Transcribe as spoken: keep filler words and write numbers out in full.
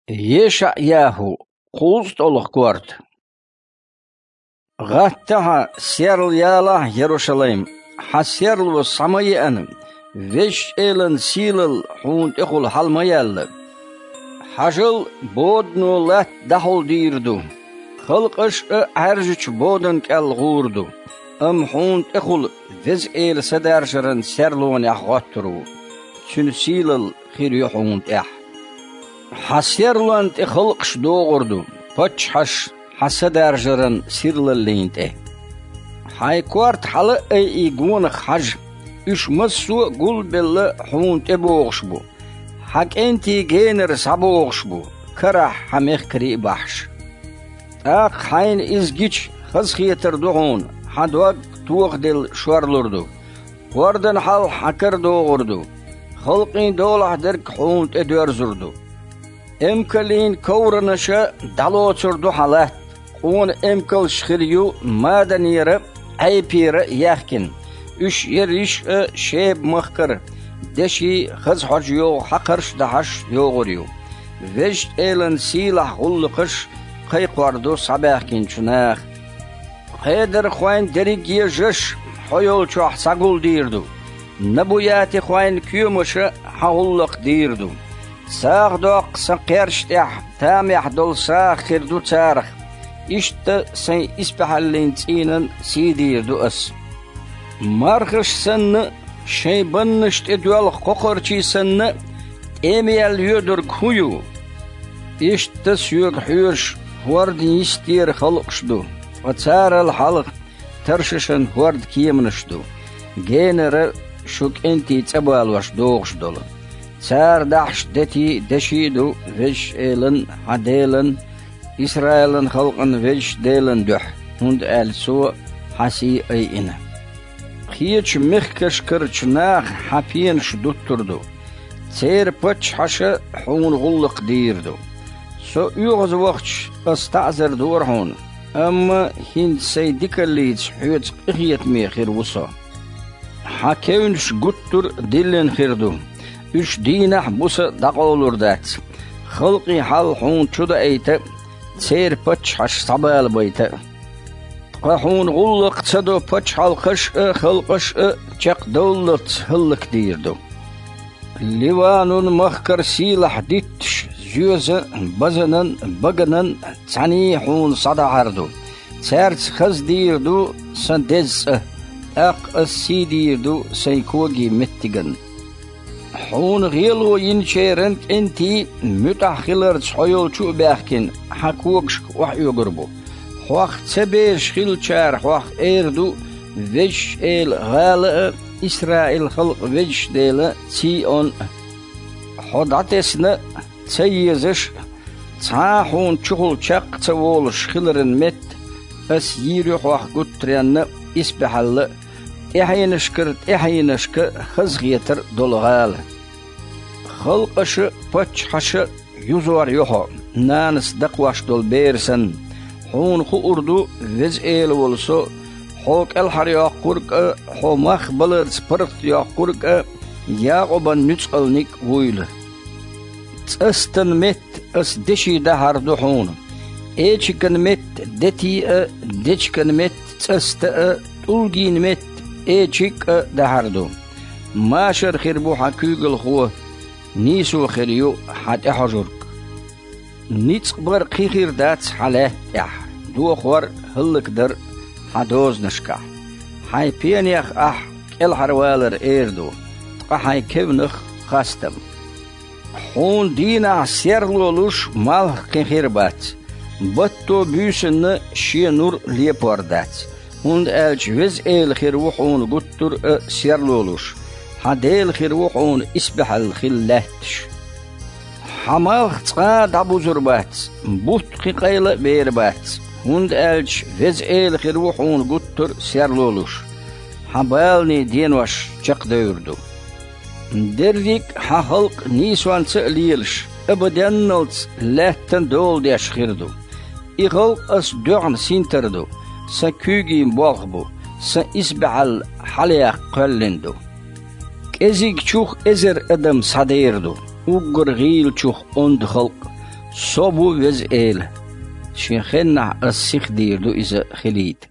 Yeshayahu qulstoluk quart. Gattaha serl yala Jerusalem. Haserlu samayan. Vesh elen silal hunt ekul halmayal. Hajıl bodnu lat dahul dirdu. Khalqış arjuç bodan kel gurdu. Am hunt ekul vez el sadarşarın serluan yahwatturu. Çün silal khir hunt yah. Haserlant khalqış doğurdu. Paç haş hasadarşarın sirlallinte. Haykort halı ay igun haj. Üç masu gul bella hunt eboğş bu. Hak enti gener saboğş bu. Karah hamekri bahş. Ak hayn izgiç khazxiyetir doğun. Hadwag tuğ del şuarlurdu. Wardan hal hakır doğurdu. Halqin dolah dirk hunt edörzurdu. Emkalin kavranışa daloçurdu halat. On emkal şkhiriyu madaniyere aypire yahkin. Üç yeriş şeb mıhkır. Deşi khaz hacyo hakırş dahaş yoğuruyor. Veşt elen silah hulluqış qayqvardu sabahkin çunaq. Qaydır khoyn derigiye jış hoyol çoğ sagul dirdu. Nabuyati khoyn küyümüşü hahulluq dirdu. Sağdoq saqerştih tamih dol sağirdu çarıq. İşte sen ispihallin tsinin sidirdu as. Marxış senne şeybanışt edüel qoqorçi senne emiyel yüdür kuyu. İşte suyuk hürş vardin istir halqşdu. Atsaral halq tarşışın vard kiyemnışdu. Genere şuk enti tsabal vaş doğuşdolu. Tsar dahş deti deşidu veş elin hadelen İsrail'in halqın veş delen düh. Hund el su hasi ayina. Hiç mihkeş kırçnaq hapiyen şdutturdu. Tser paç haşı hun gulluq dirdu. So yuğuz vaqç astazir durhun. Amma hind seydikalliç hüyet ıhiyet mehir vusa. Hakevünş guttur dillen khirdu. Üç dinah busa daqolur dat. Xalqi hal hun çuda eyte. Tser paç haş sabal bayta. Qahun gulluq tsado paç halqış xalqış çaq dawlat hıllık dirdu. Livanun mahkar silah ditş jüze bazanan baganan tsani hun sadahardu. Tsarts khaz dirdu sandez aq asidirdu saykogi mettigan. Hun ghilu yincherent enti mütahhiler tsoyol çubahkin hakuqş wahyu gurbu. Huaq tsebeş khilchar huaq erdu veş el ghal İsrail halq veş dele Sion hodatesne tseyizish tsahun çuhul çaq tsavoluş khilerin met as yiri huaq gutrenne isbehalle ehayinishkir ehayinishki khizgiyetir dolgal. Halqaşı paç haşı yüzvar yoho nanis daqwaş dol bersen. Hun khu urdu vez el volso hok el harya qurq ho mach balir spirkt ya qurq ya oban nütsalnik vuyl tsastan met as deshi da hardu hun echikan met deti dechkan met tsasta tulgin met echik da hardu mashar khirbu hakugel khu nisu khiriyu hat hajurk Niets bar khir dat halat ya do khwar hullik der hadoz nashka hay pianiach ah el harwaler erdo hay kevnig khastam hun dina serlolush mal khirbat batto büsen shenur lepordat und elch vez el khirwuhun guttur serlolush hadel khirwuhun isbahal khillatsh Hamal tsqa dabuzurbat, but qiqayla berbat. Hund elch vez el khirwuhun guttur serlolush. Habalni dienwash çaqdurdu. Dervik ha halq niswan tsalielsh. Abadannals latten dol deşkhirdu. I halq as du'an sinterdu. Sa kügi bolgbu. Sa isbahal halya qallindu. Ezik çuh ezer adam sadirdu. Ugur gil çuh ond halq صوبو وز إيل شين خنع السيخ ديردو إذا خليت